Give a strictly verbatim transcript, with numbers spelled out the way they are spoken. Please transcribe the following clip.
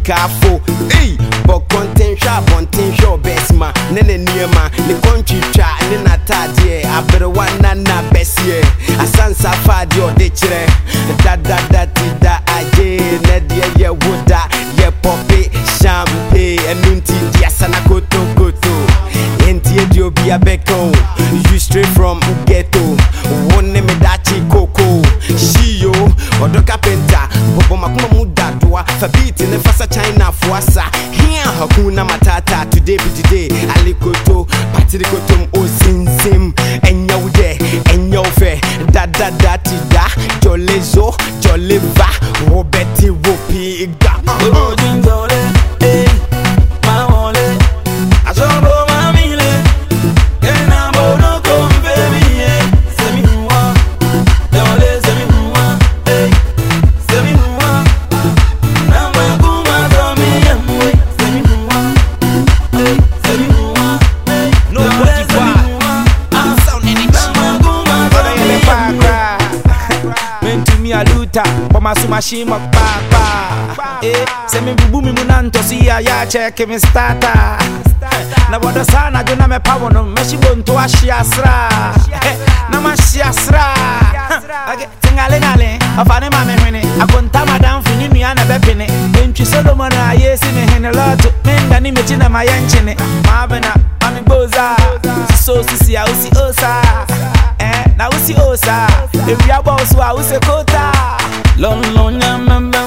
careful. Hey, but content shop, content show best man. Nene near man, the country try, and then I thought, yeah, I better one na best yeah. I sans a fad your ditchere. Da da da da aye, Nadia, yeah, wood da, yeah, poppy, champagne, and nunti, yeah, sana koto koto. Enti dio be a beko, you straight from ghetto. One name dachi coco, she yo, or the carpenter, Bobo Makuma Muda doa, for beating the fasa China fuasa. Here, Hakuna Matata, today be today, Alikoto, Patrikotum, O Sim Sim, and yo de, and yo fe, da da da ti da, Jolezo, Joleva, Roberti Wopi, ga. But my machine up papa. Eh, send me boom munanto see ya check me starter. Na boda sana jona me power no meshi bonto ashiasra. Na mashiasra. Okay, tingale ngale. Afane mame hwene. Akonta madam fini mi ana bepene. Entwi Solomon ayesi me hene lot. Menda ni mechi na mayanchene. Mabena ami boza. So sisi ya usi osa. Eh, na usi osa. If ya boss wa usi kota. Long long ya member